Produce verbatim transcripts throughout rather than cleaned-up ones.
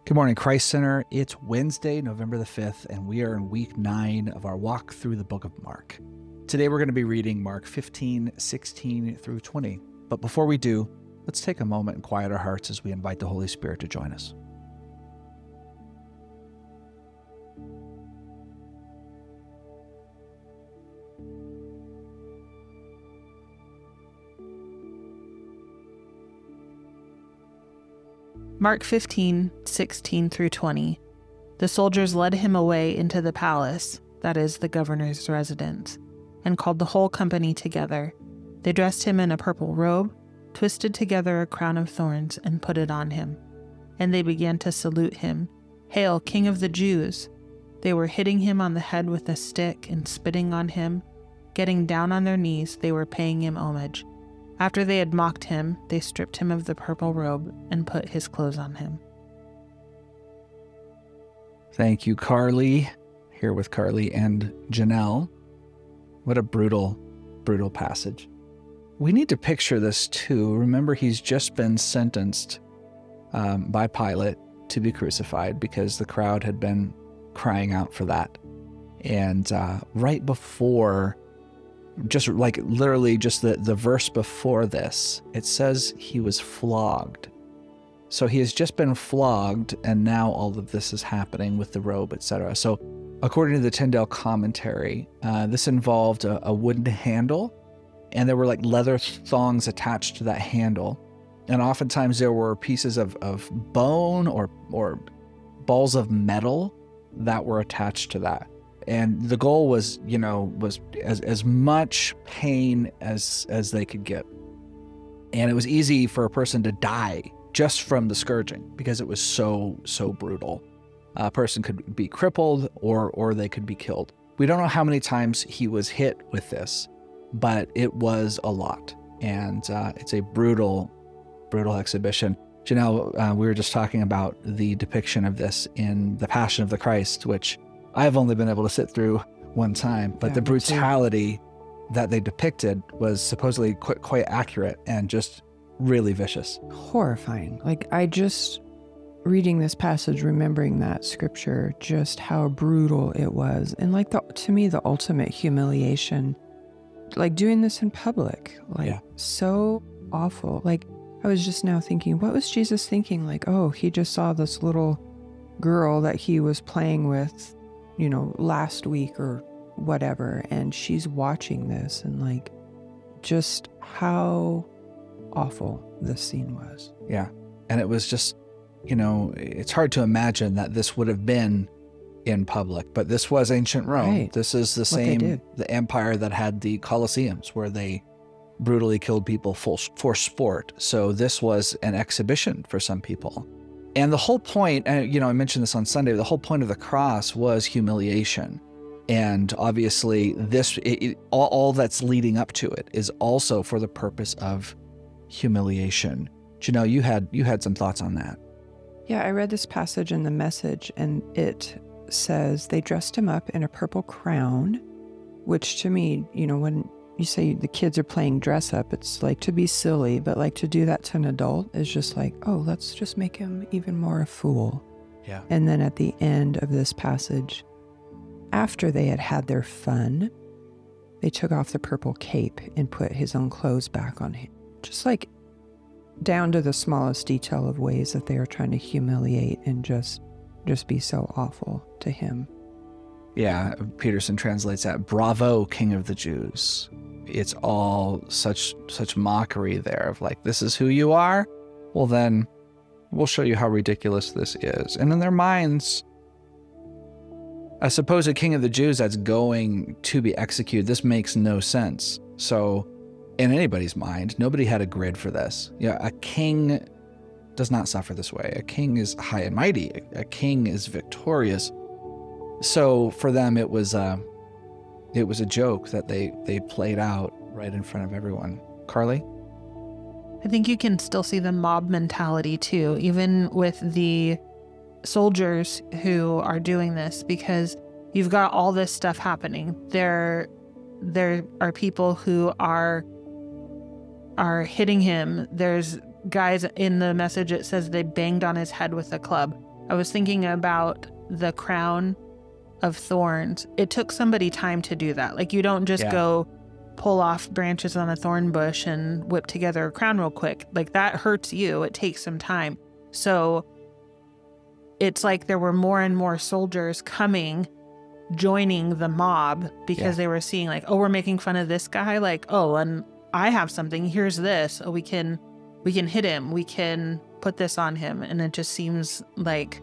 Good morning, Christ Center. It's Wednesday, November the fifth, and we are in week nine of our walk through the book of Mark. Today we're going to be reading Mark fifteen, sixteen through twenty. But before we do, let's take a moment and quiet our hearts as we invite the Holy Spirit to join us. Mark fifteen, sixteen through twenty. The soldiers led him away into the palace, that is, the governor's residence, and called the whole company together. They dressed him in a purple robe, twisted together a crown of thorns, and put it on him. And they began to salute him. "Hail, King of the Jews!" They were hitting him on the head with a stick and spitting on him. Getting down on their knees, they were paying him homage. After they had mocked him, they stripped him of the purple robe and put his clothes on him. Thank you, Carly. Here with Carly and Janelle. What a brutal, brutal passage. We need to picture this too. Remember, he's just been sentenced um, by Pilate to be crucified because the crowd had been crying out for that. And uh, right before, just like literally just the, the verse before this, it says he was flogged. So he has just been flogged, and now all of this is happening with the robe, et cetera. So according to the Tyndale commentary, uh, this involved a, a wooden handle, and there were like leather thongs attached to that handle. And oftentimes there were pieces of, of bone or, or balls of metal that were attached to that. And the goal was, you know, was as, as much pain as as they could get. And it was easy for a person to die just from the scourging because it was so, so brutal. A person could be crippled or or they could be killed. We don't know how many times he was hit with this, but it was a lot. And uh, it's a brutal, brutal exhibition. Janelle, uh, we were just talking about the depiction of this in The Passion of the Christ, which I've only been able to sit through one time, but yeah, the brutality that they depicted was supposedly quite, quite accurate and just really vicious. Horrifying. Like, I just, reading this passage, remembering that scripture, just how brutal it was. And like, the, to me, the ultimate humiliation, like doing this in public, like yeah. so awful. Like, I was just now thinking, what was Jesus thinking? Like, oh, he just saw this little girl that he was playing with, you know, last week or whatever, and she's watching this, and like, just how awful this scene was. Yeah. And it was just, you know, it's hard to imagine that this would have been in public, but this was ancient Rome. Right. This is the same, the empire that had the Colosseums where they brutally killed people for, for sport. So this was an exhibition for some people. And the whole point, and you know, I mentioned this on Sunday, the whole point of the cross was humiliation. And obviously this, it, it, all, all that's leading up to it is also for the purpose of humiliation. Janelle, you had, you had some thoughts on that. Yeah, I read this passage in the Message, and it says they dressed him up in a purple crown, which to me, you know, when you say the kids are playing dress up, it's like to be silly, but like to do that to an adult is just like, oh, let's just make him even more a fool. Yeah. And then at the end of this passage, after they had had their fun, they took off the purple cape and put his own clothes back on him. Just like down to the smallest detail of ways that they are trying to humiliate and just, just be so awful to him. Yeah, Peterson translates that, "Bravo, King of the Jews." It's all such such mockery there of like, this is who you are? Well, then we'll show you how ridiculous this is. And in their minds, a supposed king of the Jews that's going to be executed, this makes no sense. So in anybody's mind, nobody had a grid for this. Yeah, a king does not suffer this way. A king is high and mighty. A king is victorious. So for them, it was uh, it was a joke that they, they played out right in front of everyone. Carly? I think you can still see the mob mentality too, even with the soldiers who are doing this, because you've got all this stuff happening. There, there are people who are are hitting him. There's guys in the Message, it says they banged on his head with a club. I was thinking about the crown of thorns. It took somebody time to do that. Like, you don't just Yeah. go pull off branches on a thorn bush and whip together a crown real quick. Like, that hurts you. It takes some time. So it's like there were more and more soldiers coming, joining the mob, because Yeah. they were seeing like, oh, we're making fun of this guy. Like, oh, and I have something. Here's this. Oh, we can, we can hit him. We can put this on him. And it just seems like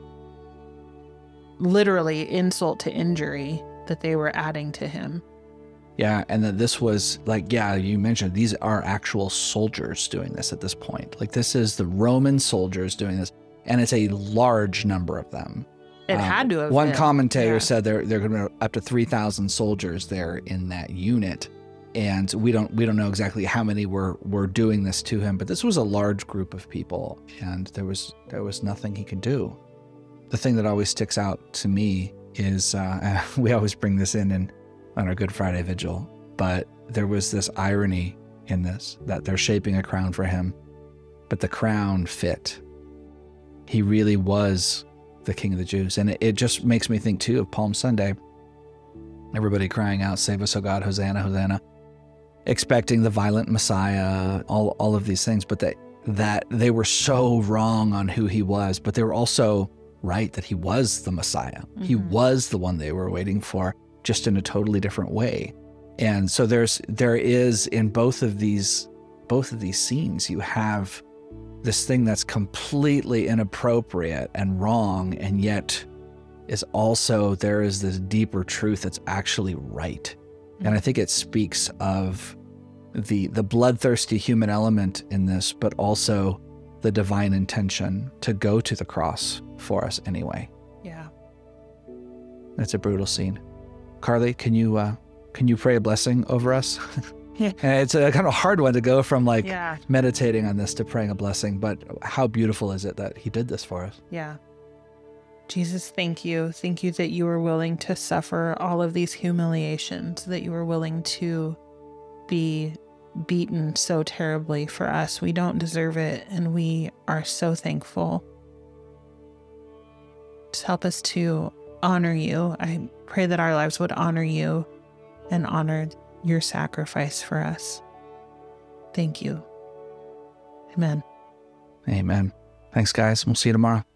literally insult to injury that they were adding to him. Yeah, and that this was like, yeah, you mentioned these are actual soldiers doing this at this point. Like, this is the Roman soldiers doing this, and it's a large number of them. It Um, had to have One been. commentator Yeah. said there there are going to be up to three thousand soldiers there in that unit, and we don't we don't know exactly how many were were doing this to him, but this was a large group of people, and there was there was nothing he could do. The thing that always sticks out to me is uh, we always bring this in in on our Good Friday Vigil, but there was this irony in this, that they're shaping a crown for him, but the crown fit. He really was the King of the Jews. And it, it just makes me think too of Palm Sunday. Everybody crying out, "Save us, O God, Hosanna, Hosanna," expecting the violent Messiah, all all of these things, but that that they were so wrong on who he was, but they were also right that he was the Messiah. Mm-hmm. He was the one they were waiting for, just in a totally different way. And so there's there is in both of these both of these scenes, you have this thing that's completely inappropriate and wrong, and yet is also, there is this deeper truth that's actually right. And I think it speaks of the the bloodthirsty human element in this, but also the divine intention to go to the cross for us anyway. Yeah. It's a brutal scene. Carly, can you uh, can you pray a blessing over us? Yeah. And it's a kind of hard one to go from like Yeah. meditating on this to praying a blessing, but how beautiful is it that he did this for us? Yeah. Jesus, thank you. Thank you that you were willing to suffer all of these humiliations, that you were willing to be beaten so terribly for us. We don't deserve it, and we are so thankful. Just help us to honor you. I pray that our lives would honor you and honor your sacrifice for us. Thank you. Amen. Amen. Thanks, guys. We'll see you tomorrow.